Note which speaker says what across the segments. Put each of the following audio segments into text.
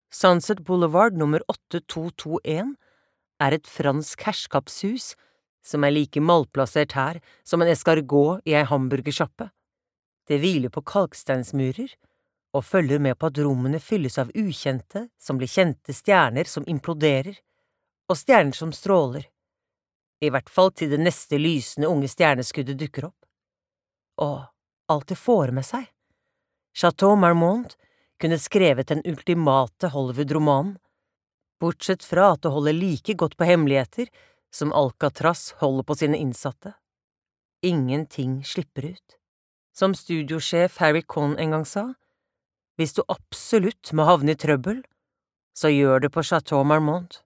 Speaker 1: Sunset Boulevard nummer 8221 et fransk herskapshus som like malplassert her som en escargot i ei hamburgersjappe. Det hviler på kalksteinsmurer og følger med på at rommene fylles av ukjente som blir kjente stjerner som imploderer, og stjerner som stråler, i hvert fall til det neste lysende unge stjerneskuddet dukker opp. Og alt det får med seg. Chateau Marmont kunne skrevet den ultimate Hollywood-romanen, bortsett fra at det holder like godt på hemmeligheter som Alcatraz holder på sine innsatte. Ingenting slipper ut. Som studiosjef Harry Cohn en gang sa, hvis du absolutt må havne i trøbbel, så gjør det på Chateau Marmont.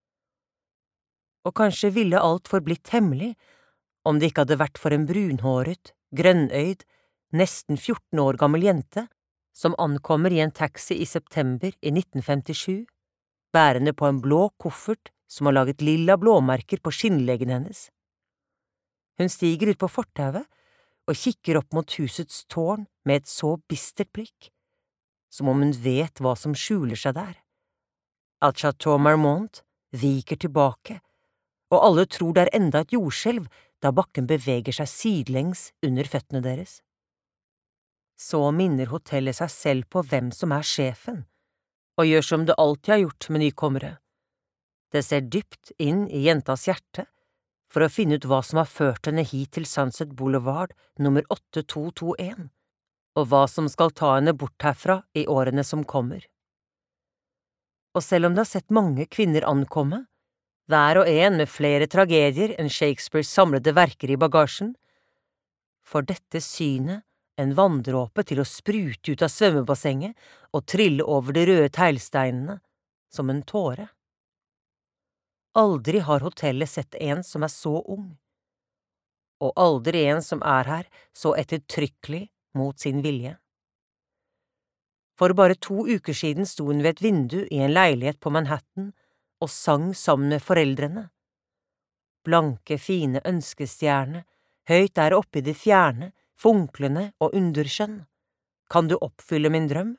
Speaker 1: Og kanskje ville alt forblitt hemmelig om det ikke hadde vært for en brunhåret, grønnøyd, nesten 14 år gammel jente som ankommer i en taxi i september i 1957, bærende på en blå koffert som har laget lilla blåmerker på skinnleggen hennes. Hun stiger ut på fortauet og kikker opp mot husets tårn med et så bistert blikk, som om hun vet hva som skjuler seg der. At Chateau Marmont viker tilbake, og alle tror det enda et jordskjelv da bakken beveger seg sidelengs under føttene deres. Så minner hotellet seg selv på hvem som sjefen, og gjør som det alltid har gjort med nykommere. Det ser dypt inn i jentas hjerte for å finne ut hva som har ført henne hit til Sunset Boulevard nummer 8221, og hva som skal ta henne bort herfra i årene som kommer. Og selv om det har sett mange kvinner ankomme, hver og en med flere tragedier enn Shakespeares samlede verker i bagasjen, får dette synet en vanndråpe til å sprute ut av svømmebassenget og trille over de røde teglsteinene som en tåre. Aldri har hotellet sett en som så ung, og aldri en som her så ettertrykkelig mot sin vilje. For bare 2 uker siden sto hun ved et vindu i en leilighet på Manhattan og sang sammen med foreldrene. Blanke, fine ønskestjerne, høyt der oppe i det fjerne, funklende og underskjønn. Kan du oppfylle min drøm?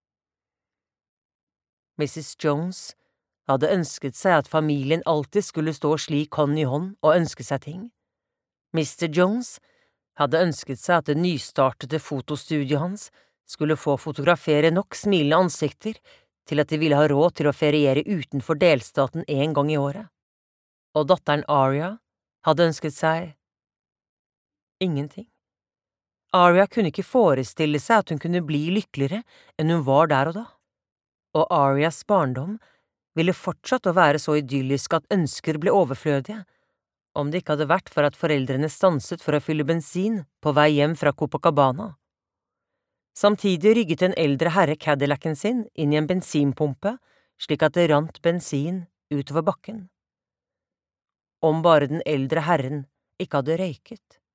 Speaker 1: Mrs. Jones hadde ønsket seg at familien alltid skulle stå slik hånd i hånd og ønske seg ting. Mr. Jones hadde ønsket seg at det nystartede fotostudioet hans skulle få fotografere nok smilende ansikter til at de ville ha råd til å feriere utenfor delstaten en gang i året. Og datteren Aria hadde ønsket seg ingenting. Aria kunne ikke forestille seg at hun kunne bli lykkeligere enn hun var der og da. Og Arias barndom ville fortsatt å være så idyllisk at ønsker ble overflødige, om det ikke hadde vært for at foreldrene stanset for å fylle bensin på vei hjem fra Copacabana. Samtidig rygget en eldre herre Cadillacen sin inn i en bensinpumpe, slik at det rant bensin utover bakken. Om bare den eldre herren ikke hadde røyket.